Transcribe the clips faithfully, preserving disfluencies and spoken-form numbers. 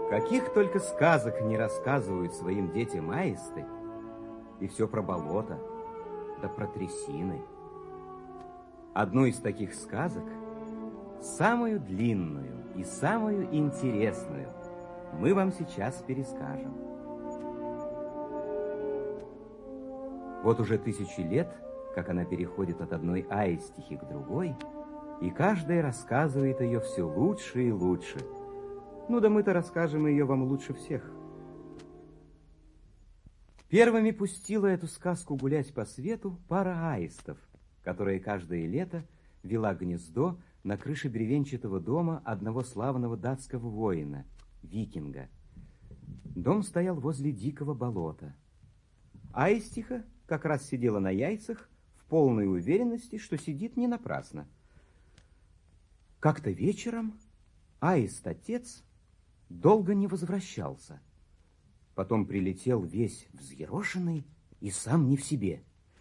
Каких только сказок не рассказывают своим детям аисты, и все про болото, да про трясины. Одну из таких сказок, самую длинную и самую интересную, мы вам сейчас перескажем. Вот уже тысячи лет, как она переходит от одной аистихи к другой, и каждая рассказывает ее все лучше и лучше. Ну да мы-то расскажем ее вам лучше всех. Первыми пустила эту сказку гулять по свету пара аистов, которая каждое лето вела гнездо на крыше бревенчатого дома одного славного датского воина, викинга. Дом стоял возле дикого болота. Аистиха как раз сидела на яйцах в полной уверенности, что сидит не напрасно. Как-то вечером аист-отец долго не возвращался. Потом прилетел весь взъерошенный и сам не в себе.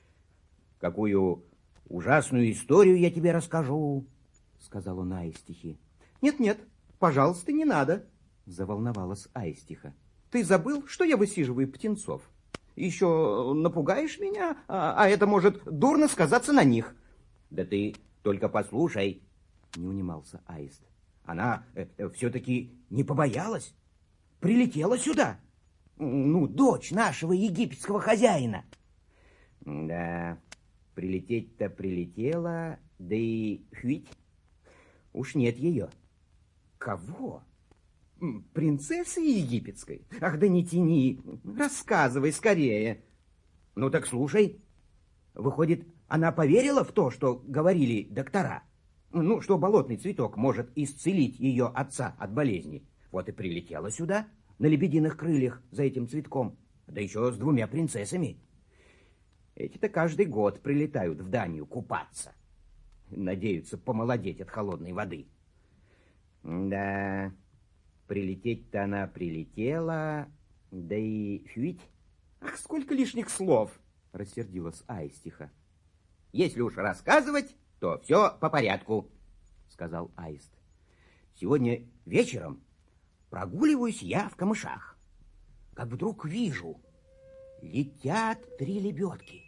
«Какую ужасную историю я тебе расскажу», — сказал он аистихе. «Нет-нет, пожалуйста, не надо», — заволновалась аистиха. «Ты забыл, что я высиживаю птенцов? Еще напугаешь меня, а, а это может дурно сказаться на них». «Да ты только послушай», — не унимался аист. «Она э, э, все-таки не побоялась, прилетела сюда. Ну, дочь нашего египетского хозяина». «Да, прилететь-то прилетела, да и хвить, уж нет ее». «Кого? Принцессы египетской? Ах, да не тяни, рассказывай скорее». «Ну так слушай, выходит, она поверила в то, что говорили доктора? Ну, что болотный цветок может исцелить ее отца от болезни. Вот и прилетела сюда на лебединых крыльях за этим цветком, да еще с двумя принцессами. Эти-то каждый год прилетают в Данию купаться. Надеются помолодеть от холодной воды. Да, прилететь-то она прилетела, да и фюить». «Ах, сколько лишних слов!» — рассердилась аистиха. «Если уж рассказывать, то все по порядку», — сказал аист. «Сегодня вечером прогуливаюсь я в камышах, как вдруг вижу, летят три лебедки.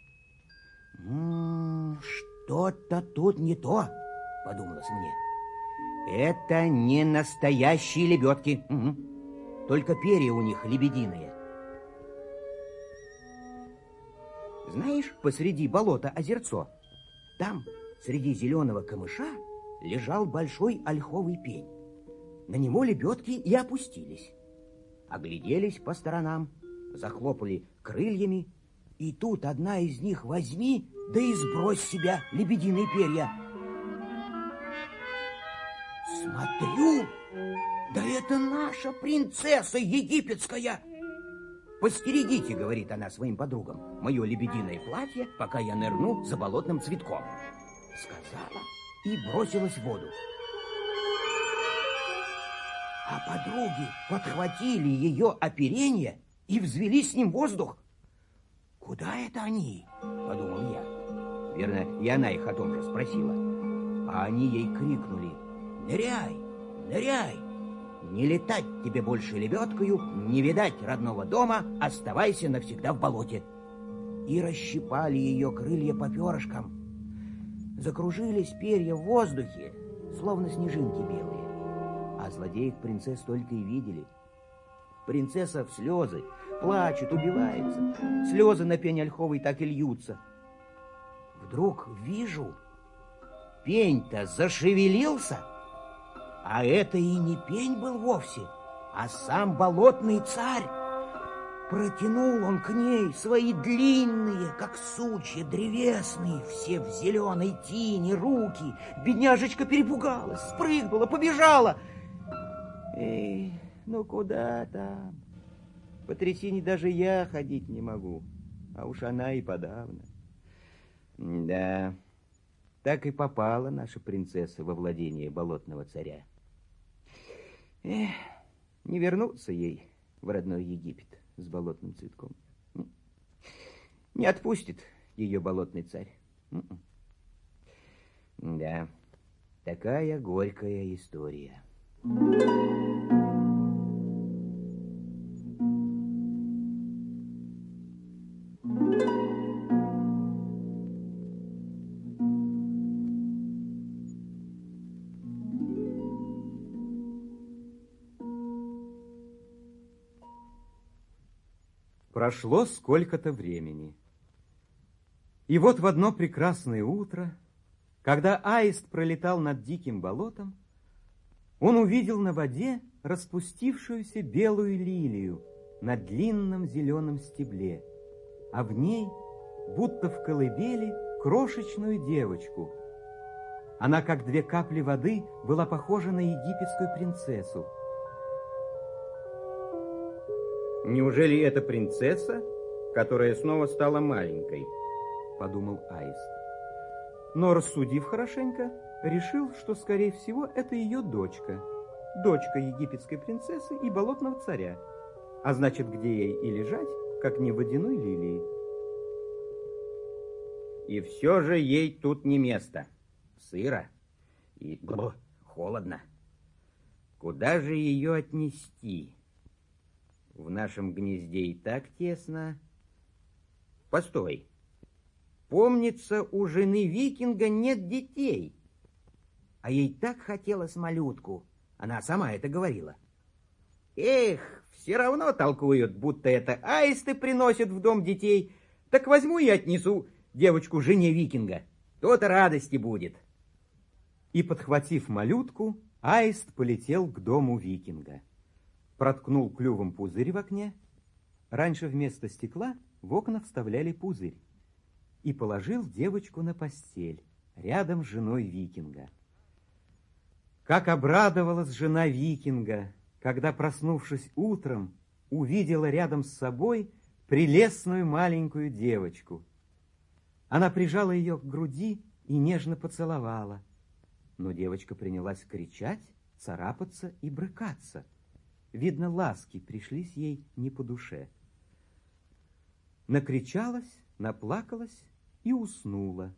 М-м, что-то тут не то, подумалось мне. Это не настоящие лебедки, угу. Только перья у них лебединые. Знаешь, посреди болота озерцо, там, среди зеленого камыша, лежал большой ольховый пень. На него лебедки и опустились. Огляделись по сторонам, захлопали крыльями, и тут одна из них возьми, да и сбрось с себя лебединые перья. Смотрю, да это наша принцесса египетская. «Постерегите, — говорит она своим подругам, — мое лебединое платье, пока я нырну за болотным цветком», — сказала и бросилась в воду. А подруги подхватили ее оперение и взвели с ним воздух. «Куда это они?» — подумал я. Верно, и она их о том же спросила. А они ей крикнули: «Ныряй, ныряй! Не летать тебе больше лебедкою, не видать родного дома, оставайся навсегда в болоте». И расщипали ее крылья по перышкам. Закружились перья в воздухе, словно снежинки белые. А злодеев принцесс только и видели. Принцесса в слезы, плачет, убивается. Слезы на пень ольховый так и льются. Вдруг вижу, пень-то зашевелился, а это и не пень был вовсе, а сам болотный царь. Протянул он к ней свои длинные, как сучья древесные, все в зеленой тине, руки. Бедняжечка перепугалась, спрыгнула, побежала. Эй, ну куда там? По трясине даже я ходить не могу, а уж она и подавно. Да, так и попала наша принцесса во владение болотного царя. Эх, не вернуться ей в родной Египет с болотным цветком. Не отпустит ее болотный царь. Да, такая горькая история. Прошло сколько-то времени. И вот в одно прекрасное утро, когда аист пролетал над диким болотом, он увидел на воде распустившуюся белую лилию на длинном зеленом стебле, а в ней, будто в колыбели, крошечную девочку. Она, как две капли воды, была похожа на египетскую принцессу. «Неужели это принцесса, которая снова стала маленькой?» — подумал аист. Но, рассудив хорошенько, решил, что, скорее всего, это ее дочка, дочка египетской принцессы и болотного царя, а значит, где ей и лежать, как не в водяной лилии. И все же ей тут не место. Сыро и бл, холодно. Куда же ее отнести? В нашем гнезде и так тесно. Постой. Помнится, у жены викинга нет детей. А ей так хотелось малютку. Она сама это говорила. Эх, все равно толкуют, будто это аисты приносят в дом детей. Так возьму и отнесу девочку жене викинга. То-то радости будет. И, подхватив малютку, аист полетел к дому викинга. Проткнул клювом пузырь в окне. Раньше вместо стекла в окна вставляли пузырь. И положил девочку на постель, рядом с женой викинга. Как обрадовалась жена викинга, когда, проснувшись утром, увидела рядом с собой прелестную маленькую девочку. Она прижала ее к груди и нежно поцеловала. Но девочка принялась кричать, царапаться и брыкаться. Видно, ласки пришлись ей не по душе. Накричалась, наплакалась и уснула.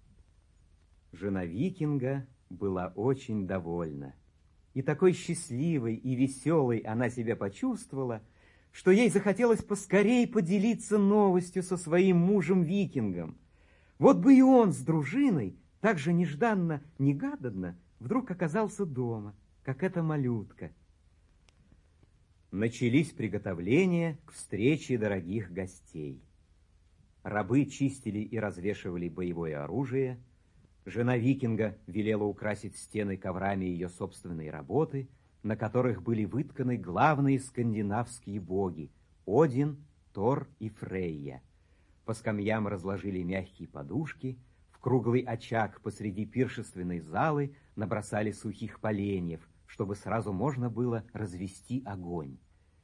Жена викинга была очень довольна. И такой счастливой и веселой она себя почувствовала, что ей захотелось поскорее поделиться новостью со своим мужем-викингом. Вот бы и он с дружиной так же нежданно-негаданно вдруг оказался дома, как эта малютка. Начались приготовления к встрече дорогих гостей. Рабы чистили и развешивали боевое оружие. Жена викинга велела украсить стены коврами ее собственной работы, на которых были вытканы главные скандинавские боги — Один, Тор и Фрейя. По скамьям разложили мягкие подушки, в круглый очаг посреди пиршественной залы набросали сухих поленьев, чтобы сразу можно было развести огонь.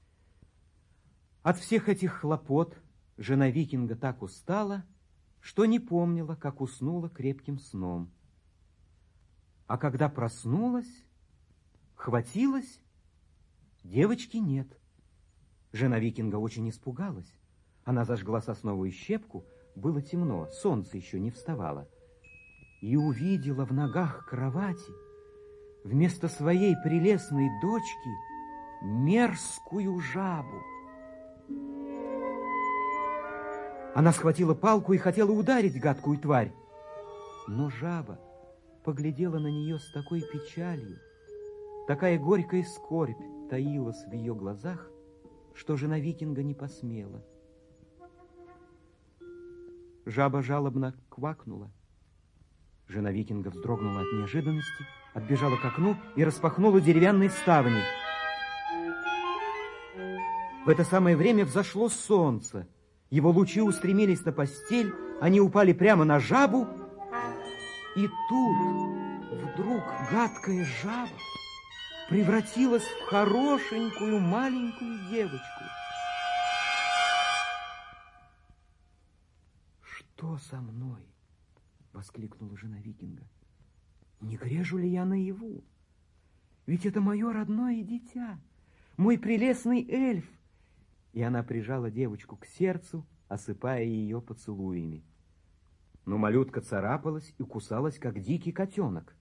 От всех этих хлопот жена викинга так устала, что не помнила, как уснула крепким сном. А когда проснулась, хватилась, девочки нет. Жена викинга очень испугалась. Она зажгла сосновую щепку, было темно, солнце еще не вставало, и увидела в ногах кровати вместо своей прелестной дочки мерзкую жабу. Она схватила палку и хотела ударить гадкую тварь. Но жаба поглядела на нее с такой печалью, такая горькая скорбь таилась в ее глазах, что жена викинга не посмела. Жаба жалобно квакнула. Жена викинга вздрогнула от неожиданности, отбежала к окну и распахнула деревянные ставни. В это самое время взошло солнце. Его лучи устремились на постель, они упали прямо на жабу, и тут вдруг гадкая жаба превратилась в хорошенькую маленькую девочку. «Что со мной?» — воскликнула жена викинга. «Не грежу ли я наяву? Ведь это мое родное дитя, мой прелестный эльф!» И она прижала девочку к сердцу, осыпая ее поцелуями. Но малютка царапалась и кусалась, как дикий котенок.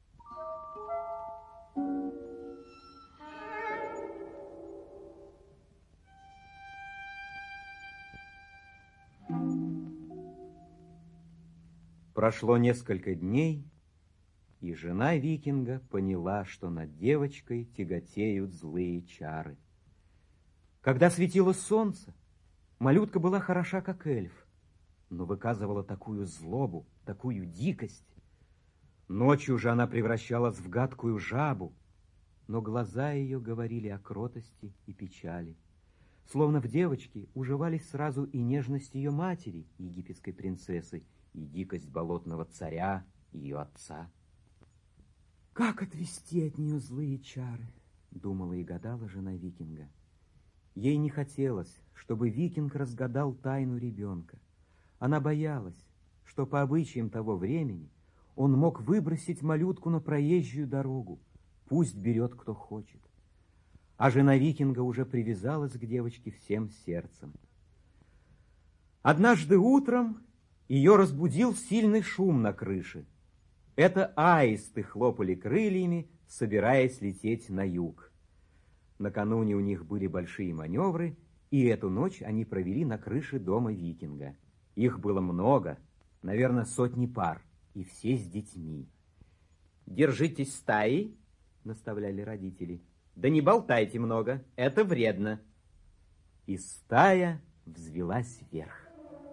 Прошло несколько дней, и жена викинга поняла, что над девочкой тяготеют злые чары. Когда светило солнце, Малютка была хороша, как эльф, но выказывала такую злобу, такую дикость. Ночью же она превращалась в гадкую жабу, но глаза ее говорили о кротости и печали. Словно в девочке уживались сразу и нежность ее матери, египетской принцессы, и дикость болотного царя, ее отца. «Как отвести от нее злые чары?» — думала и гадала жена викинга. Ей не хотелось, чтобы викинг разгадал тайну ребенка. Она боялась, что по обычаям того времени он мог выбросить малютку на проезжую дорогу. Пусть берет, кто хочет. А жена викинга уже привязалась к девочке всем сердцем. Однажды утром ее разбудил сильный шум на крыше. Это аисты хлопали крыльями, собираясь лететь на юг. Накануне у них были большие маневры, и эту ночь они провели на крыше дома викинга. Их было много, наверное, сотни пар, и все с детьми. «Держитесь стаей», — наставляли родители. «Да не болтайте много, это вредно». И стая взвелась вверх.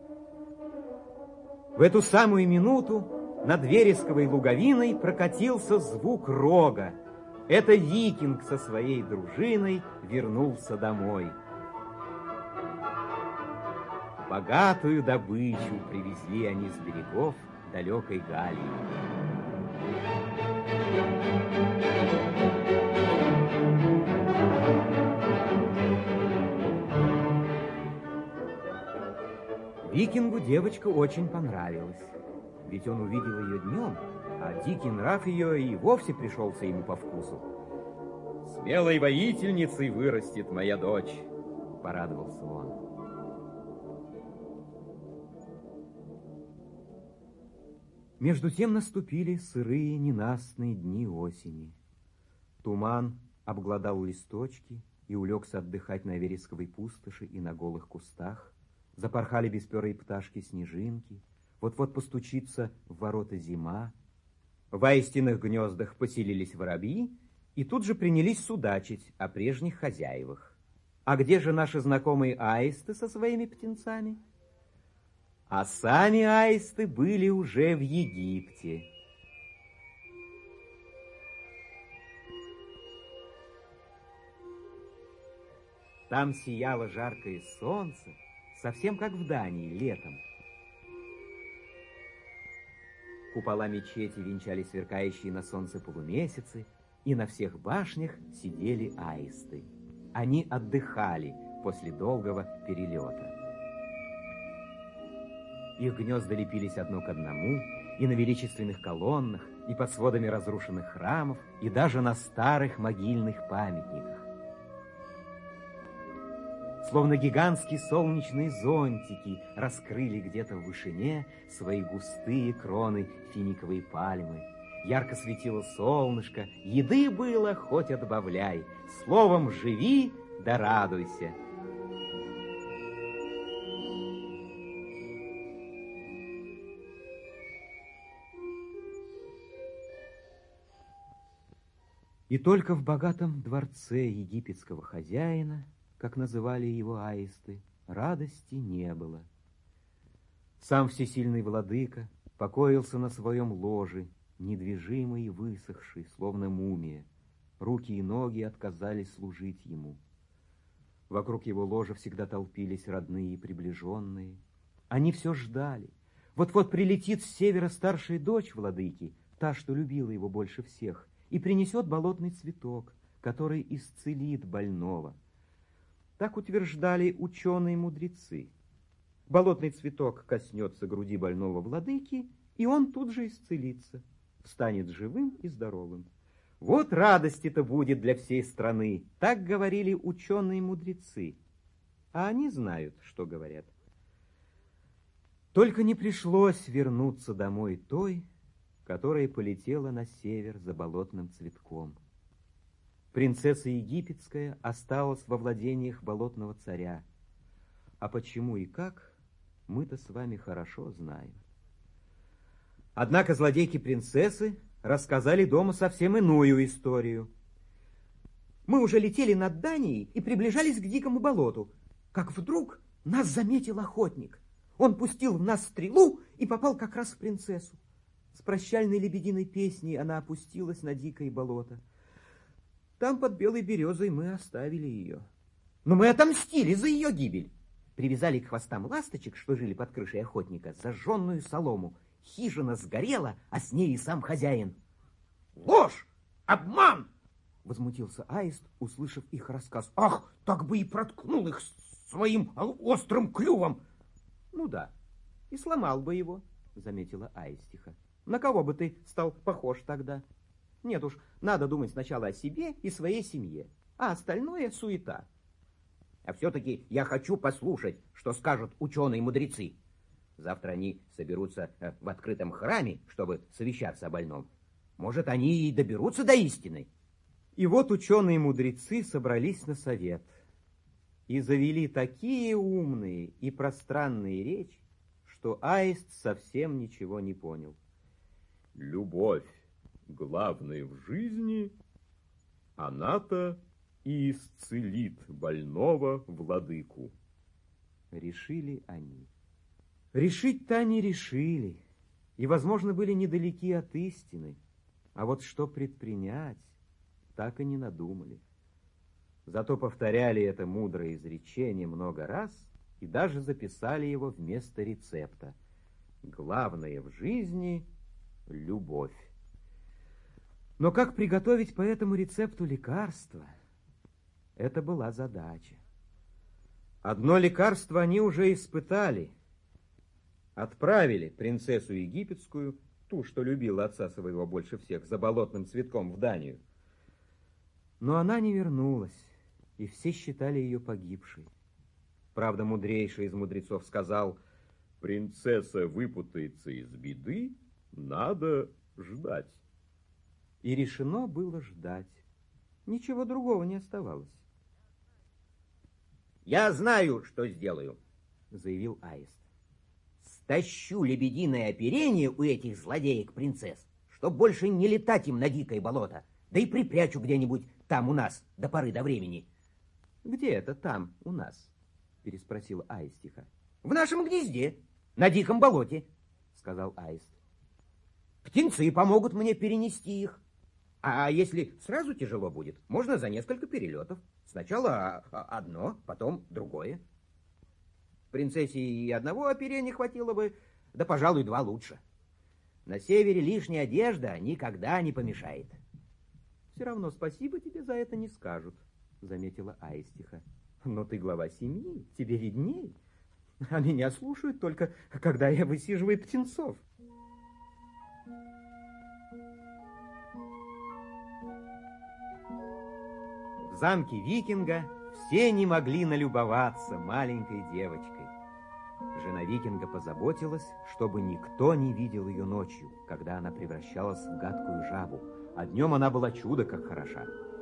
В эту самую минуту над вересковой луговиной прокатился звук рога. Это викинг со своей дружиной вернулся домой. Богатую добычу привезли они с берегов далекой Галлии. Викингу девочка очень понравилась, ведь он увидел ее днем, а дикий нрав ее и вовсе пришелся ему по вкусу. «Смелой воительницей вырастет моя дочь», — порадовался он. Между тем наступили сырые ненастные дни осени. Туман обглодал листочки и улегся отдыхать на вересковой пустоши и на голых кустах. Запорхали бесперые пташки-снежинки. Вот-вот постучится в ворота зима. В аистиных гнездах поселились воробьи и тут же принялись судачить о прежних хозяевах. А где же наши знакомые аисты со своими птенцами? А сами аисты были уже в Египте. Там сияло жаркое солнце, совсем как в Дании летом. Купола мечети венчали сверкающие на солнце полумесяцы, и на всех башнях сидели аисты. Они отдыхали после долгого перелета. Их гнезда лепились одно к одному, и на величественных колоннах, и под сводами разрушенных храмов, и даже на старых могильных памятниках. Словно гигантские солнечные зонтики раскрыли где-то в вышине свои густые кроны финиковой пальмы. Ярко светило солнышко, еды было хоть отбавляй. Словом, живи да радуйся. И только в богатом дворце египетского хозяина, как называли его аисты, радости не было. Сам всесильный владыка покоился на своем ложе, недвижимый и высохший, словно мумия. Руки и ноги отказались служить ему. Вокруг его ложа всегда толпились родные и приближенные. Они все ждали. Вот-вот прилетит с севера старшая дочь владыки, та, что любила его больше всех, и принесет болотный цветок, который исцелит больного. Так утверждали ученые-мудрецы. Болотный цветок коснется груди больного владыки, и он тут же исцелится, станет живым и здоровым. Вот радость-то будет для всей страны, так говорили ученые-мудрецы. А они знают, что говорят. Только не пришлось вернуться домой той, которая полетела на север за болотным цветком. Принцесса египетская осталась во владениях болотного царя. А почему и как, мы-то с вами хорошо знаем. Однако злодейки-принцессы рассказали дома совсем иную историю. Мы уже летели над Данией и приближались к дикому болоту, как вдруг Нас заметил охотник. Он пустил в нас стрелу и попал как раз в принцессу. С прощальной лебединой песней она опустилась на дикое болото. Там под белой березой мы оставили ее. Но мы отомстили за ее гибель. Привязали к хвостам ласточек, что жили под крышей охотника, зажженную солому. Хижина сгорела, а с ней и сам хозяин. Ложь! Обман! Возмутился аист, услышав их рассказ. Ах, так бы и проткнул их своим острым клювом. Ну да, и сломал бы его, заметила аистиха. На кого бы ты стал похож тогда? Нет уж, надо думать сначала о себе и своей семье, а остальное суета. А все-таки я хочу послушать, что скажут ученые-мудрецы. Завтра они соберутся в открытом храме, чтобы совещаться о больном. Может, они и доберутся до истины. И вот ученые-мудрецы собрались на совет и завели такие умные и пространные речи, что аист совсем ничего не понял. Любовь главная в жизни, она-то и исцелит больного владыку. Решили они. Решить-то они решили, и, возможно, были недалеки от истины, а вот что предпринять, так и не надумали. Зато повторяли это мудрое изречение много раз и даже записали его вместо рецепта. Главное в жизни — любовь. Но как приготовить по этому рецепту лекарство? Это была задача. Одно лекарство они уже испытали. Отправили принцессу египетскую, ту, что любила отца своего больше всех, за болотным цветком в Данию. Но она не вернулась, и все считали ее погибшей. Правда, мудрейший из мудрецов сказал: принцесса выпутается из беды, надо ждать. И решено было ждать. Ничего другого не оставалось. Я знаю, что сделаю, заявил аист. Стащу лебединое оперение у этих злодеек-принцесс, чтоб больше не летать им на дикое болото, да и припрячу где-нибудь там у нас до поры до времени. Где это там у нас? Переспросила аистиха. В нашем гнезде, на диком болоте, сказал аист. Птенцы помогут мне перенести их. А если сразу тяжело будет, можно за несколько перелетов. Сначала одно, потом другое. Принцессе и одного оперения хватило бы, да, пожалуй, два лучше. На севере лишняя одежда никогда не помешает. Все равно спасибо тебе за это не скажут, заметила аистиха. Но ты глава семьи, тебе видней. А меня слушают только, когда я высиживаю птенцов. В замке викинга все не могли налюбоваться маленькой девочкой. Жена викинга позаботилась, чтобы никто не видел ее ночью, когда она превращалась в гадкую жабу, а днем она была чудо как хороша.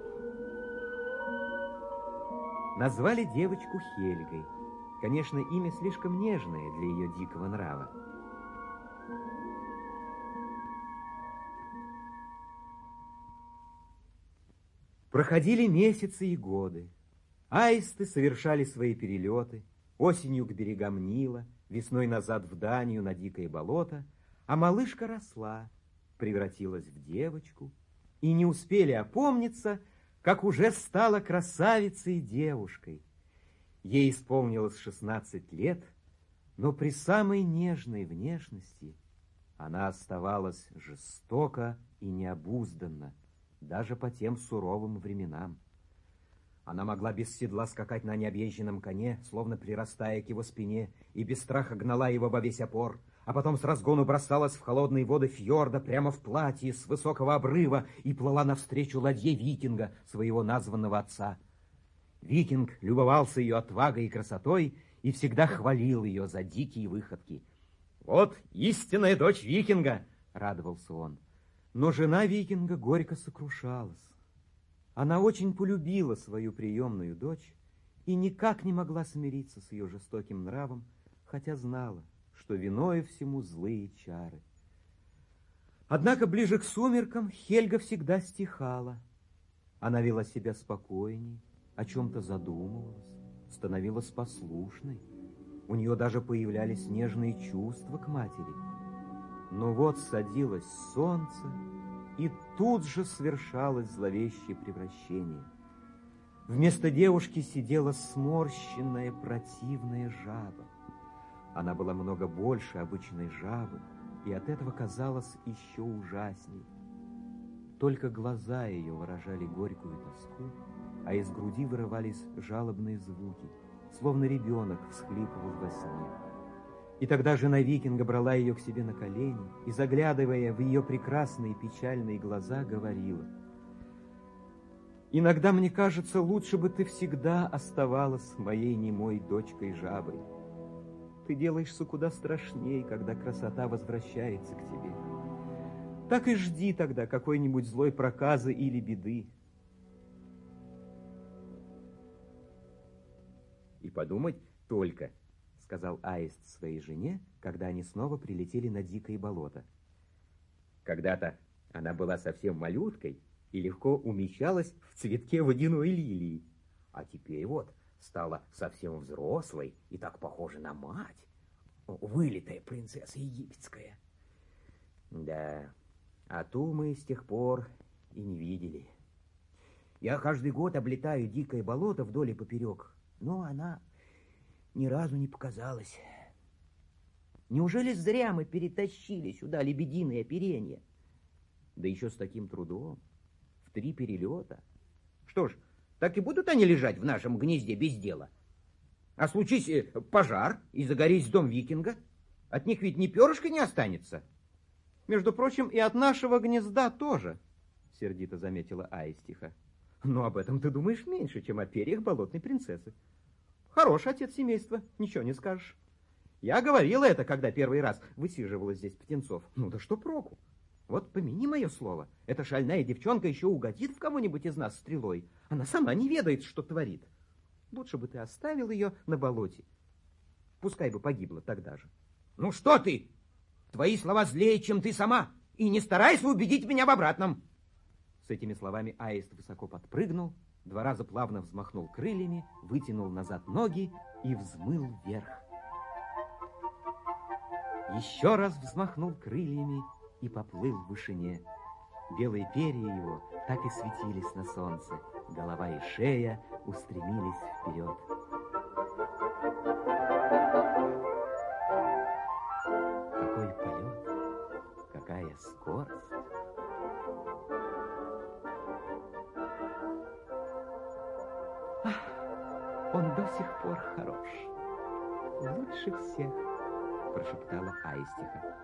Назвали девочку Хельгой. Конечно, имя слишком нежное для ее дикого нрава. Проходили месяцы и годы. Аисты совершали свои перелеты, осенью к берегам Нила, весной назад в Данию на дикое болото, а малышка росла, превратилась в девочку, и не успели опомниться, как уже стала красавицей и девушкой. Ей исполнилось шестнадцать лет, но при самой нежной внешности она оставалась жестока и необузданна, даже по тем суровым временам. Она могла без седла скакать на необъезженном коне, словно прирастая к его спине, и без страха гнала его во весь опор, а потом с разгону бросалась в холодные воды фьорда прямо в платье с высокого обрыва и плыла навстречу ладье викинга, своего названного отца. Викинг любовался ее отвагой и красотой и всегда хвалил ее за дикие выходки. «Вот истинная дочь викинга!» — радовался он. Но жена викинга горько сокрушалась. Она очень полюбила свою приемную дочь и никак не могла смириться с ее жестоким нравом, хотя знала, что виною всему злые чары. Однако ближе к сумеркам Хельга всегда стихала. Она вела себя спокойней, о чем-то задумывалась, становилась послушной. У нее даже появлялись нежные чувства к матери. Но вот садилось солнце, и тут же совершалось зловещее превращение. Вместо девушки сидела сморщенная противная жаба. Она была много больше обычной жабы, и от этого казалась еще ужасней. Только глаза ее выражали горькую тоску, а из груди вырывались жалобные звуки, словно ребенок всхлипывал во сне. И тогда жена викинга брала ее к себе на колени и, заглядывая в ее прекрасные печальные глаза, говорила: «Иногда мне кажется, лучше бы ты всегда оставалась моей немой дочкой-жабой. Ты делаешься куда страшней, когда красота возвращается к тебе. Так и жди тогда какой-нибудь злой проказы или беды». «И подумать только», — сказал Аист своей жене, когда они снова прилетели на дикое болото. «Когда-то она была совсем малюткой и легко умещалась в цветке водяной лилии, а теперь вот стала совсем взрослой и так похожа на мать. Вылитая принцесса египетская. Да, а ту мы с тех пор и не видели. Я каждый год облетаю дикое болото вдоль и поперек, но она ни разу не показалась. Неужели зря мы перетащили сюда лебединое оперение? Да еще с таким трудом, в три перелета. Что ж, так и будут они лежать в нашем гнезде без дела? А случись пожар и загорись дом викинга, от них ведь ни перышка не останется. Между прочим, и от нашего гнезда тоже, сердито заметила Аистиха. Но об этом ты думаешь меньше, чем о перьях болотной принцессы. Хороший отец семейства, ничего не скажешь. Я говорила это, когда первый раз высиживала здесь птенцов. Ну да что проку? Вот помяни мое слово, эта шальная девчонка еще угодит в кого-нибудь из нас стрелой. Она сама не ведает, что творит. Лучше бы ты оставил ее на болоте. Пускай бы погибла тогда же. Ну что ты? Твои слова злее, чем ты сама. И не старайся убедить меня в обратном. С этими словами Аист высоко подпрыгнул, два раза плавно взмахнул крыльями, вытянул назад ноги и взмыл вверх. Еще раз взмахнул крыльями и поплыл в вышине. Белые перья его так и светились на солнце. Голова и шея устремились вперед. Какой полет, какая скорость! Ах, он до сих пор хорош, лучше всех, прошептала Аистиха.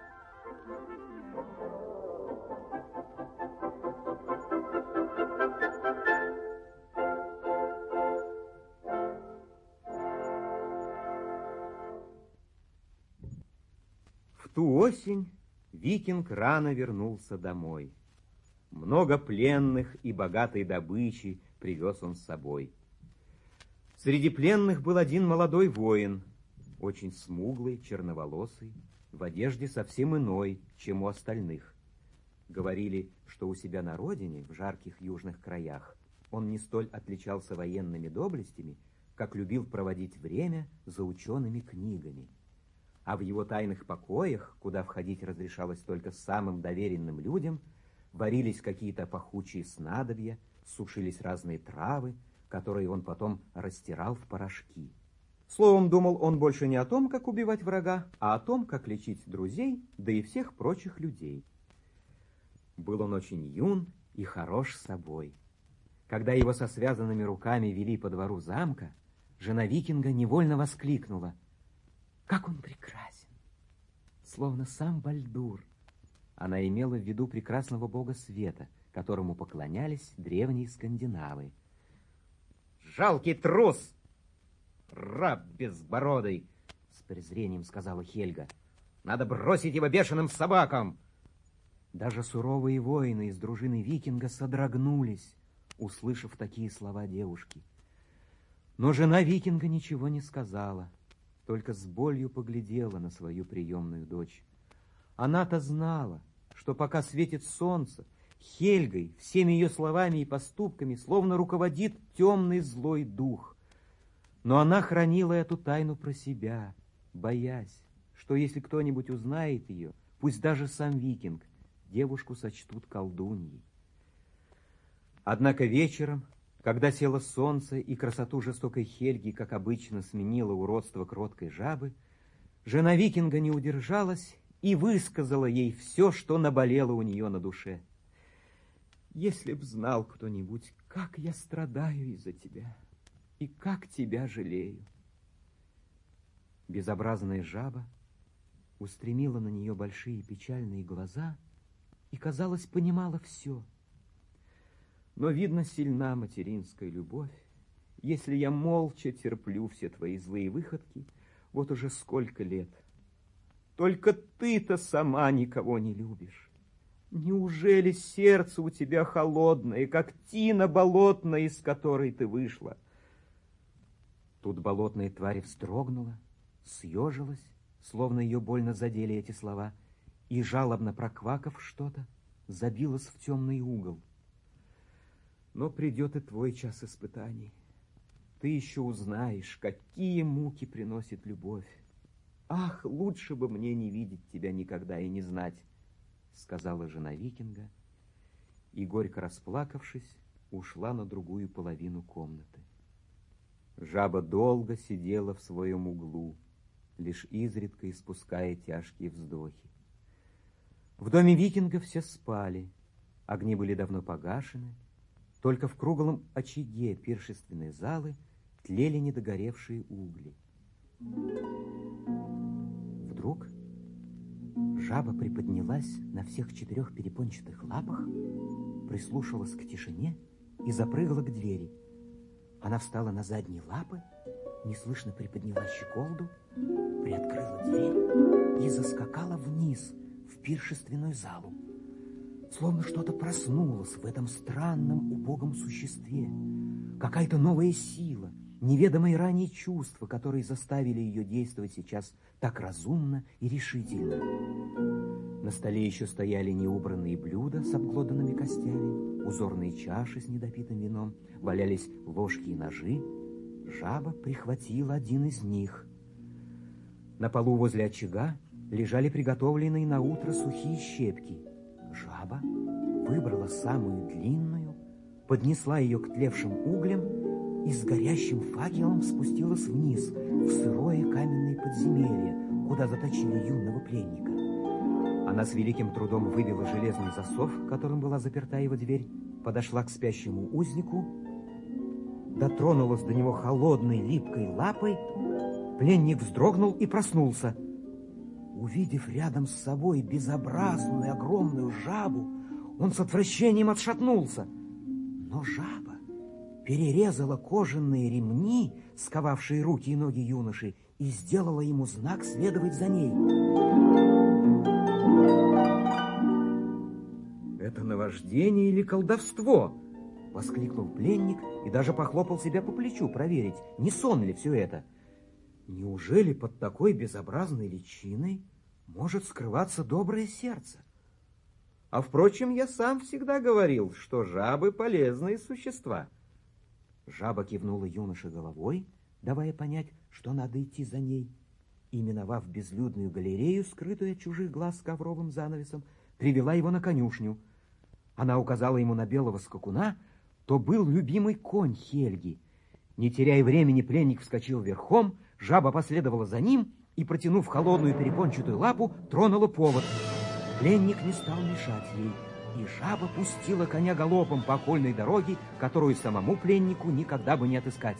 В ту осень викинг рано вернулся домой. Много пленных и богатой добычи привез он с собой. Среди пленных был один молодой воин, очень смуглый, черноволосый, в одежде совсем иной, чем у остальных. Говорили, что у себя на родине, в жарких южных краях, он не столь отличался военными доблестями, как любил проводить время за учеными книгами. А в его тайных покоях, куда входить разрешалось только самым доверенным людям, варились какие-то пахучие снадобья, сушились разные травы, которые он потом растирал в порошки. Словом, думал он больше не о том, как убивать врага, а о том, как лечить друзей, да и всех прочих людей. Был он очень юн и хорош собой. Когда его со связанными руками вели по двору замка, жена викинга невольно воскликнула: «Как он прекрасен! Словно сам Бальдур!» Она имела в виду прекрасного бога света, которому поклонялись древние скандинавы. «Жалкий трус! Раб безбородый!» — с презрением сказала Хельга. «Надо бросить его бешеным собакам!» Даже суровые воины из дружины викинга содрогнулись, услышав такие слова девушки. Но жена викинга ничего не сказала, только с болью поглядела на свою приемную дочь. Она-то знала, что пока светит солнце, Хельгой, всеми ее словами и поступками словно руководит темный злой дух. Но она хранила эту тайну про себя боясь, что если кто-нибудь узнает ее, пусть даже сам викинг, девушку сочтут колдуньей. Однако вечером, когда село солнце и красоту жестокой Хельги, как обычно, сменило уродство кроткой жабы, жена викинга не удержалась и высказала ей все, что наболело у нее на душе. «Если б знал кто-нибудь, как я страдаю из-за тебя и как тебя жалею». Безобразная жаба устремила на нее большие печальные глаза и, казалось, понимала все. Но, видно, сильна материнская любовь, если я молча терплю все твои злые выходки вот уже сколько лет. Только ты-то сама никого не любишь. Неужели сердце у тебя холодное, как тина болотная, из которой ты вышла? Тут болотная тварь вздрогнула, съежилась, словно ее больно задели эти слова, и, жалобно проквакав что-то, забилась в темный угол. Но придет и твой час испытаний. Ты еще узнаешь, какие муки приносит любовь. Ах, лучше бы мне не видеть тебя никогда и не знать, сказала жена викинга, и, горько расплакавшись, ушла на другую половину комнаты. Жаба долго сидела в своем углу, лишь изредка испуская тяжкие вздохи. В доме викинга все спали, огни были давно погашены, только в круглом очаге пиршественной залы тлели недогоревшие угли. Вдруг жаба приподнялась на всех четырех перепончатых лапах, прислушалась к тишине и запрыгала к двери. Она встала на задние лапы, неслышно приподняла щеколду, приоткрыла дверь и заскакала вниз в пиршественную залу. Словно что-то проснулось в этом странном убогом существе. Какая-то новая сила, неведомые ранее чувства, которые заставили ее действовать сейчас так разумно и решительно. На столе еще стояли неубранные блюда с обглоданными костями, узорные чаши с недопитым вином, валялись ложки и ножи. Жаба прихватила один из них. На полу возле очага лежали приготовленные на утро сухие щепки. Жаба выбрала самую длинную, поднесла ее к тлевшим углям и с горящим факелом спустилась вниз, в сырое каменное подземелье, куда заточили юного пленника. Она с великим трудом выбила железный засов, которым была заперта его дверь, подошла к спящему узнику, дотронулась до него холодной липкой лапой. Пленник вздрогнул и проснулся. Увидев рядом с собой безобразную огромную жабу, он с отвращением отшатнулся. Но жаба перерезала кожаные ремни, сковавшие руки и ноги юноши, и сделала ему знак следовать за ней. «Это наваждение или колдовство?» — воскликнул пленник и даже похлопал себя по плечу проверить, не сон ли все это. Неужели под такой безобразной личиной может скрываться доброе сердце? А впрочем, я сам всегда говорил, что жабы полезные существа. Жаба кивнула юноше головой, давая понять, что надо идти за ней, и, миновав безлюдную галерею, скрытую от чужих глаз ковровым занавесом, привела его на конюшню. Она указала ему на белого скакуна, то был любимый конь Хельги. Не теряя времени, пленник вскочил верхом, жаба последовала за ним и, протянув холодную перепончатую лапу, тронула повод. Пленник не стал мешать ей, и жаба пустила коня галопом по окольной дороге, которую самому пленнику никогда бы не отыскать.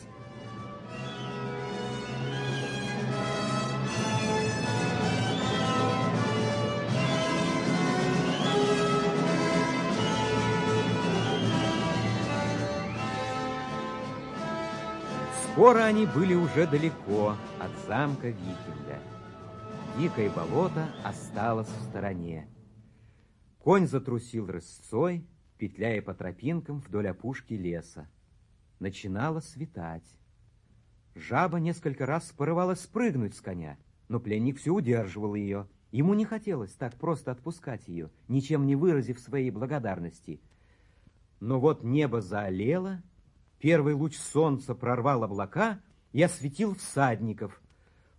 Скоро они были уже далеко от замка викинга. Дикое болото осталось в стороне. Конь затрусил рысцой, петляя по тропинкам вдоль опушки леса. Начинало светать. Жаба несколько раз порывалась спрыгнуть с коня, но пленник все удерживал ее. Ему не хотелось так просто отпускать ее, ничем не выразив своей благодарности. Но вот небо заолело, первый луч солнца прорвал облака и осветил всадников.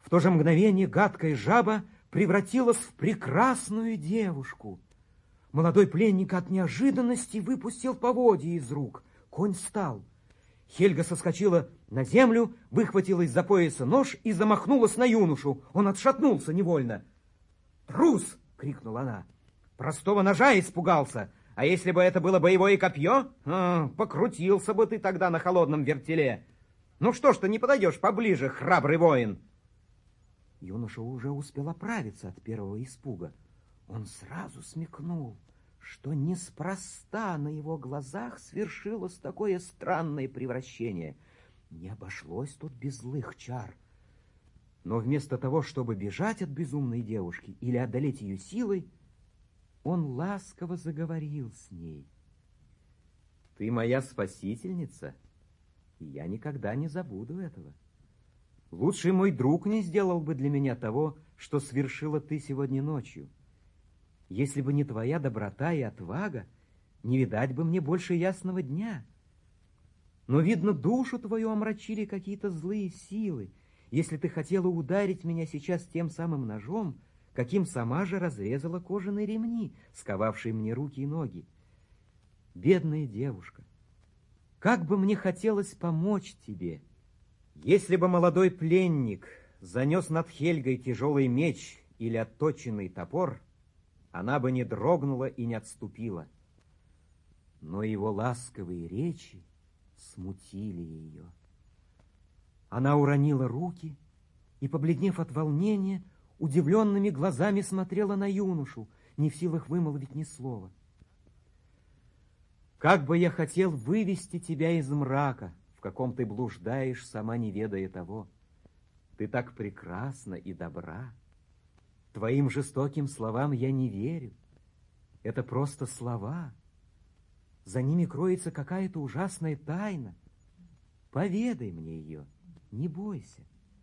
В то же мгновение гадкая жаба превратилась в прекрасную девушку. Молодой пленник от неожиданности выпустил поводья из рук. Конь встал. Хельга соскочила на землю, выхватила из-за пояса нож и замахнулась на юношу. Он отшатнулся невольно. «Трус!» — крикнула она. «Простого ножа испугался. А если бы это было боевое копье, а, покрутился бы ты тогда на холодном вертеле. Ну что ж ты не подойдешь поближе, храбрый воин?» Юноша уже успел оправиться от первого испуга. Он сразу смекнул, что неспроста на его глазах свершилось такое странное превращение. Не обошлось тут без злых чар. Но вместо того, чтобы бежать от безумной девушки или одолеть ее силой, он ласково заговорил с ней. «Ты моя спасительница, и я никогда не забуду этого. Лучший мой друг не сделал бы для меня того, что совершила ты сегодня ночью. Если бы не твоя доброта и отвага, не видать бы мне больше ясного дня. Но, видно, душу твою омрачили какие-то злые силы, если ты хотела ударить меня сейчас тем самым ножом, каким сама же разрезала кожаные ремни, сковавшие мне руки и ноги. Бедная девушка, как бы мне хотелось помочь тебе. Если бы молодой пленник занес над Хельгой тяжелый меч или отточенный топор, она бы не дрогнула и не отступила. Но его ласковые речи смутили ее. Она уронила руки и, побледнев от волнения, удивленными глазами смотрела на юношу, не в силах вымолвить ни слова. «Как бы я хотел вывести тебя из мрака, в каком ты блуждаешь, сама не ведая того. Ты так прекрасна и добра. Твоим жестоким словам я не верю. Это просто слова. За ними кроется какая-то ужасная тайна. Поведай мне ее, не бойся».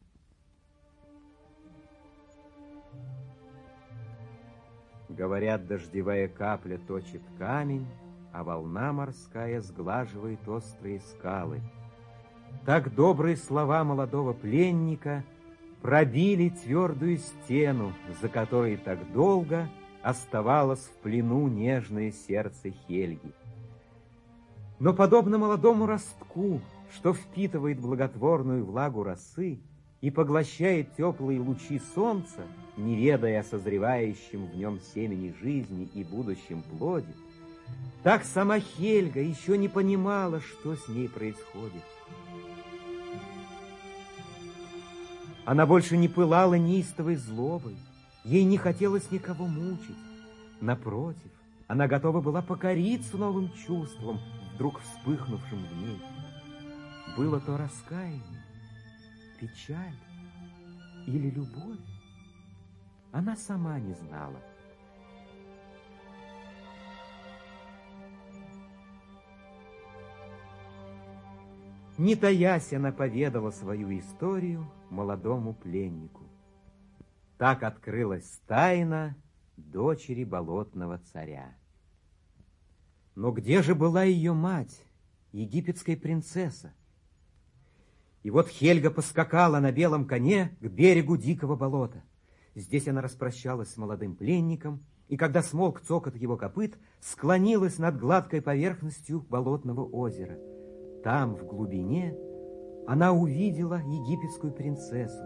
Говорят, дождевая капля точит камень, а волна морская сглаживает острые скалы. Так добрые слова молодого пленника пробили твердую стену, за которой так долго оставалось в плену нежное сердце Хельги. Но подобно молодому ростку, что впитывает благотворную влагу росы и поглощает теплые лучи солнца, не ведая о созревающем в нем семени жизни и будущем плоде, так сама Хельга еще не понимала, что с ней происходит. Она больше не пылала неистовой злобой, ей не хотелось никого мучить. Напротив, она готова была покориться новым чувствам, вдруг вспыхнувшим в ней. Было то раскаяние, печаль или любовь? Она сама не знала. Не таясь, она поведала свою историю молодому пленнику. Так открылась тайна дочери болотного царя. Но где же была ее мать, египетская принцесса? И вот Хельга поскакала на белом коне к берегу дикого болота. Здесь она распрощалась с молодым пленником, и когда смолк цокот его копыт, склонилась над гладкой поверхностью болотного озера. Там, в глубине, она увидела египетскую принцессу.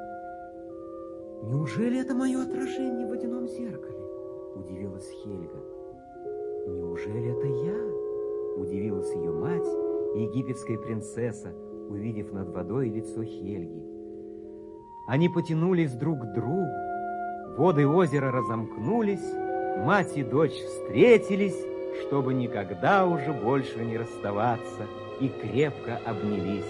«Неужели это мое отражение в водяном зеркале?» — удивилась Хельга. «Неужели это я?» — удивилась ее мать, египетская принцесса, увидев над водой лицо Хельги. Они потянулись друг к другу, воды озера разомкнулись, мать и дочь встретились, чтобы никогда уже больше не расставаться, и крепко обнялись.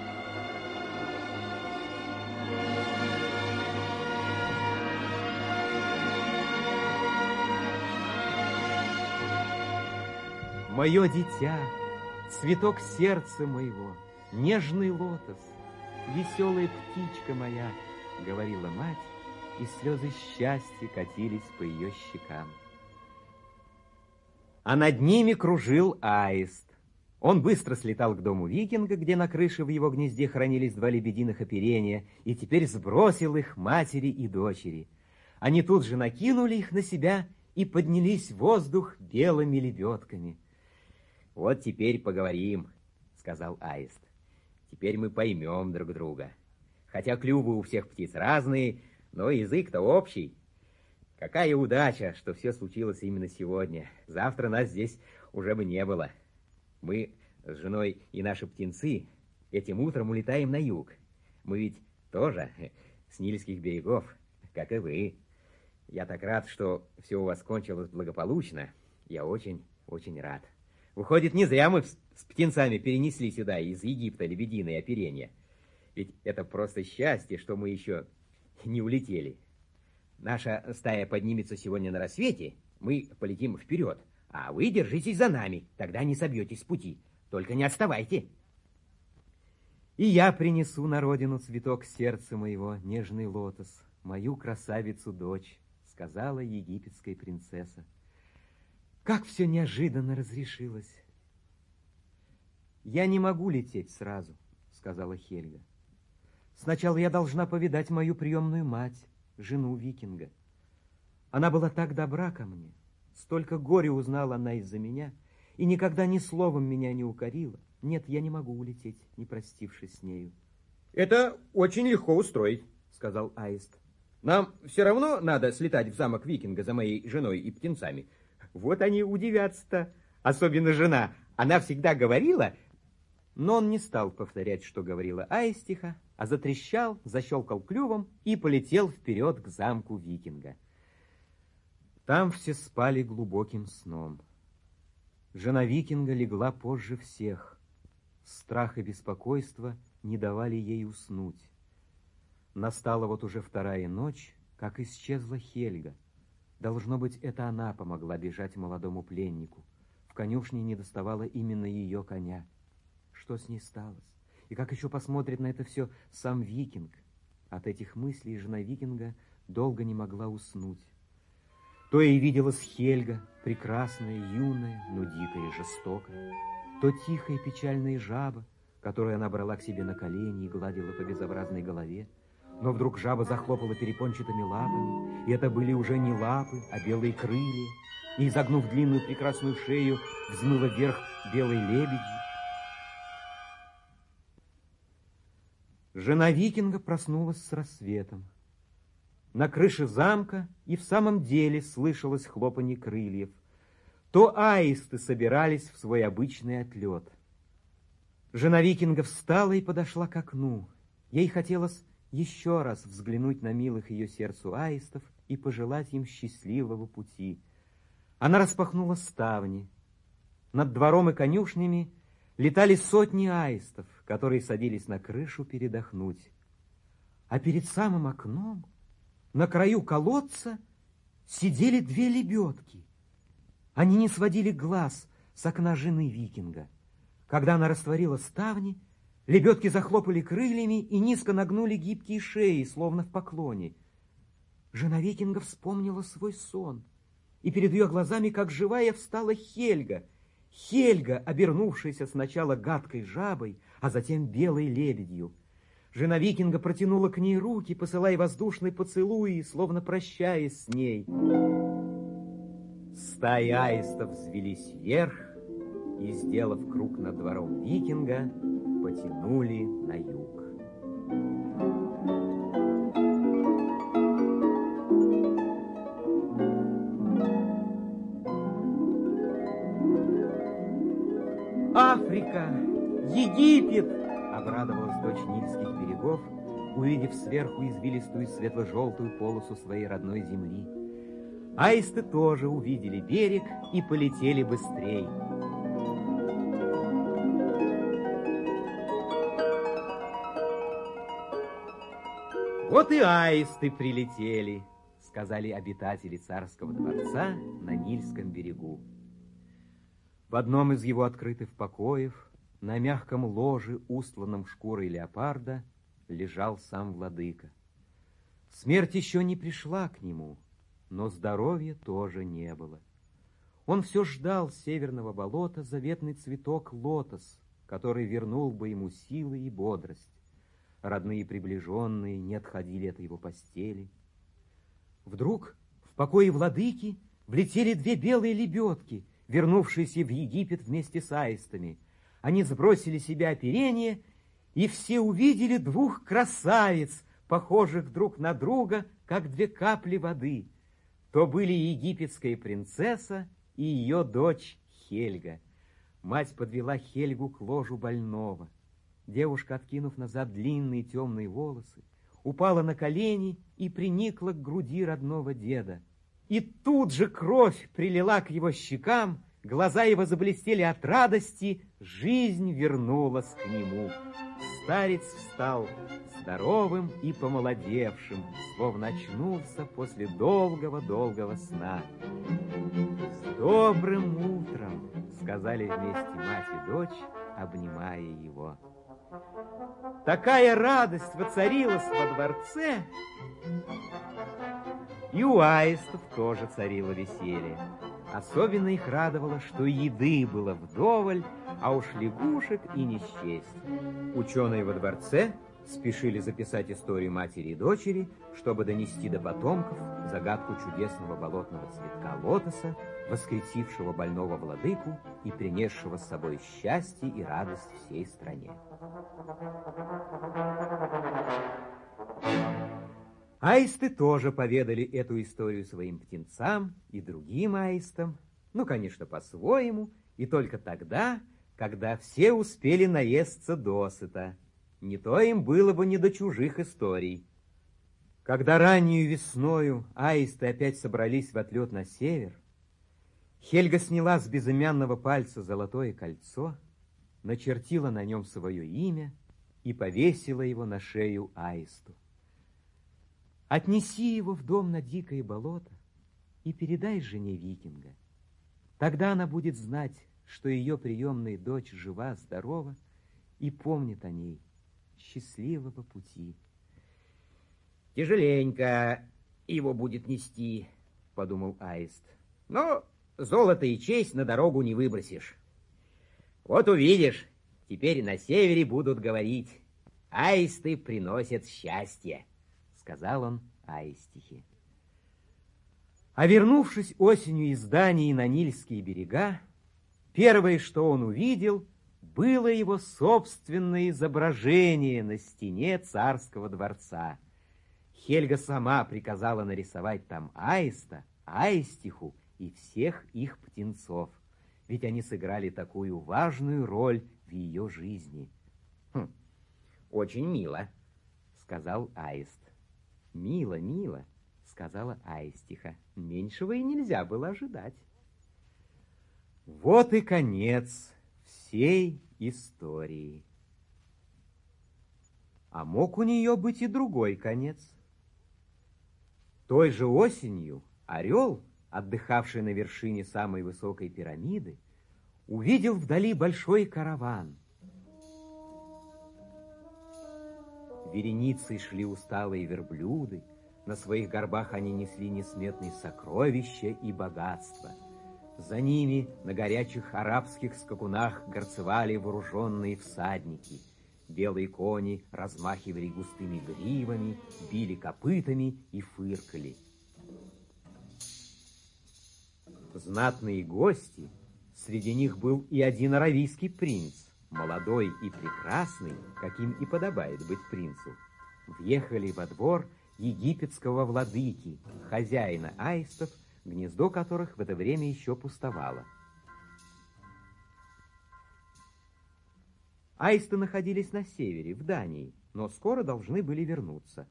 Мое дитя, цветок сердца моего, нежный лотос, веселая птичка моя, говорила мать, и слезы счастья катились по ее щекам. А над ними кружил аист. Он быстро слетал к дому викинга, где на крыше в его гнезде хранились два лебединых оперения, и теперь сбросил их матери и дочери. Они тут же накинули их на себя и поднялись в воздух белыми лебедками. «Вот теперь поговорим», — сказал аист. «Теперь мы поймем друг друга. Хотя клювы у всех птиц разные, но язык-то общий. Какая удача, что все случилось именно сегодня. Завтра нас здесь уже бы не было. Мы с женой и наши птенцы этим утром улетаем на юг. Мы ведь тоже с Нильских берегов, как и вы. Я так рад, что все у вас кончилось благополучно. Я очень, очень рад. Выходит, не зря мы с птенцами перенесли сюда из Египта лебединое оперение. Ведь это просто счастье, что мы еще не улетели. Наша стая поднимется сегодня на рассвете, мы полетим вперед, а вы держитесь за нами, тогда не собьетесь с пути. Только не отставайте. И я принесу на родину цветок сердца моего, нежный лотос, мою красавицу-дочь, сказала египетская принцесса. Как все неожиданно разрешилось. Я не могу лететь сразу, сказала Хельга. Сначала я должна повидать мою приемную мать, жену викинга. Она была так добра ко мне, столько горя узнала она из-за меня, и никогда ни словом меня не укорила. Нет, я не могу улететь, не простившись с нею. Это очень легко устроить, сказал аист. Нам все равно надо слетать в замок викинга за моей женой и птенцами. Вот они удивятся-то, особенно жена. Она всегда говорила... Но он не стал повторять, что говорила аистиха, а затрещал, защелкал клювом и полетел вперед к замку викинга. Там все спали глубоким сном. Жена викинга легла позже всех. Страх и беспокойство не давали ей уснуть. Настала вот уже вторая ночь, как исчезла Хельга. Должно быть, это она помогла бежать молодому пленнику. В конюшне недоставало именно ее коня. Что с ней сталось? И как еще посмотрит на это все сам викинг? От этих мыслей жена викинга долго не могла уснуть. То ей виделась Хельга, прекрасная, юная, но дикая и жестокая, то тихая печальная жаба, которую она брала к себе на колени и гладила по безобразной голове. Но вдруг жаба захлопала перепончатыми лапами, и это были уже не лапы, а белые крылья, и, изогнув длинную прекрасную шею, взмыла вверх белой лебедью. Жена викинга проснулась с рассветом. На крыше замка и в самом деле слышалось хлопанье крыльев. То аисты собирались в свой обычный отлет. Жена викинга встала и подошла к окну. Ей хотелось еще раз взглянуть на милых ее сердцу аистов и пожелать им счастливого пути. Она распахнула ставни. Над двором и конюшнями летали сотни аистов, которые садились на крышу передохнуть. А перед самым окном, на краю колодца, сидели две лебедки. Они не сводили глаз с окна жены викинга. Когда она растворила ставни, лебедки захлопали крыльями и низко нагнули гибкие шеи, словно в поклоне. Жена викинга вспомнила свой сон, и перед ее глазами, как живая, встала Хельга. Хельга, обернувшаяся сначала гадкой жабой, а затем белой лебедью. Жена викинга протянула к ней руки, посылая воздушные поцелуи, словно прощаясь с ней. Стаи аистов взвелись вверх и, сделав круг над двором викинга, потянули на юг. Африка! Египет! Обрадовалась дочь Нильских берегов, увидев сверху извилистую светло-желтую полосу своей родной земли. Аисты тоже увидели берег и полетели быстрей. Вот и аисты прилетели, сказали обитатели царского дворца на Нильском берегу. В одном из его открытых покоев, на мягком ложе, устланном шкурой леопарда, лежал сам владыка. Смерть еще не пришла к нему, но здоровья тоже не было. Он все ждал с северного болота заветный цветок лотос, который вернул бы ему силы и бодрость. Родные приближенные не отходили от его постели. Вдруг в покое владыки влетели две белые лебедки, вернувшиеся в Египет вместе с аистами. Они сбросили с себя оперение, и все увидели двух красавиц, похожих друг на друга, как две капли воды. То были египетская принцесса и ее дочь Хельга. Мать подвела Хельгу к ложу больного. Девушка, откинув назад длинные темные волосы, упала на колени и приникла к груди родного деда. И тут же кровь прилила к его щекам, глаза его заблестели от радости, жизнь вернулась к нему. Старец встал здоровым и помолодевшим, словно очнулся после долгого-долгого сна. «С добрым утром!» — сказали вместе мать и дочь, обнимая его. Такая радость воцарилась во дворце, и у аистов тоже царило веселье. Особенно их радовало, что еды было вдоволь, а уж лягушек и не счесть. Ученые во дворце спешили записать историю матери и дочери, чтобы донести до потомков загадку чудесного болотного цветка лотоса, воскресившего больного владыку и принесшего с собой счастье и радость всей стране. Аисты тоже поведали эту историю своим птенцам и другим аистам, ну, конечно, по-своему, и только тогда, когда все успели наесться досыта. Не то им было бы не до чужих историй. Когда раннюю весною аисты опять собрались в отлет на север, Хельга сняла с безымянного пальца золотое кольцо, начертила на нем свое имя и повесила его на шею аисту. «Отнеси его в дом на дикое болото и передай жене викинга. Тогда она будет знать, что ее приемная дочь жива, здорова и помнит о ней. Счастливого пути». «Тяжеленько его будет нести», — подумал аист. «Но золото и честь на дорогу не выбросишь. Вот увидишь, теперь на севере будут говорить: аисты приносят счастье», — сказал он аистихе. А вернувшись осенью из Дании на Нильские берега, первое, что он увидел, было его собственное изображение на стене царского дворца. Хельга сама приказала нарисовать там аиста, аистиху и всех их птенцов, ведь они сыграли такую важную роль в ее жизни. «Хм, очень мило», — сказал аист. «Мило, мило», — сказала аистиха. Меньшего и нельзя было ожидать. Вот и конец всей истории. А мог у нее быть и другой конец. Той же осенью орел, отдыхавший на вершине самой высокой пирамиды, увидел вдали большой караван. Вереницей шли усталые верблюды, на своих горбах они несли несметные сокровища и богатства. За ними на горячих арабских скакунах горцевали вооруженные всадники. Белые кони размахивали густыми гривами, били копытами и фыркали. Знатные гости, среди них был и один аравийский принц, молодой и прекрасный, каким и подобает быть принцу, въехали во двор египетского владыки, хозяина аистов, гнездо которых в это время еще пустовало. Аисты находились на севере, в Дании, но скоро должны были вернуться.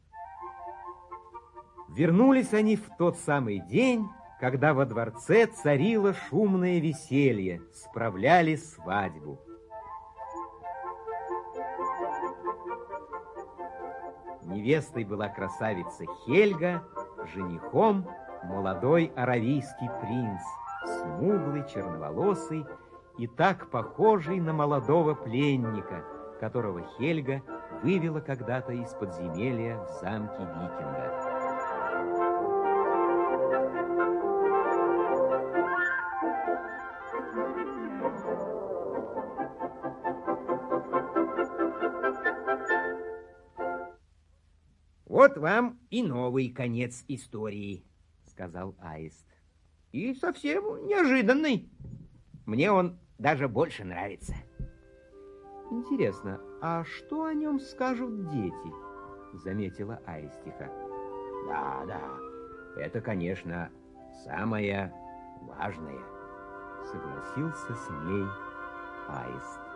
Вернулись они в тот самый день, когда во дворце царило шумное веселье, справляли свадьбу. Невестой была красавица Хельга, женихом молодой аравийский принц, смуглый, черноволосый и так похожий на молодого пленника, которого Хельга вывела когда-то из подземелья в замке викинга. Вот вам и новый конец истории, сказал Аист. И совсем неожиданный. Мне он даже больше нравится. Интересно, а что о нем скажут дети? Заметила Аистиха. Да, да, это, конечно, самое важное. Согласился с ней Аист.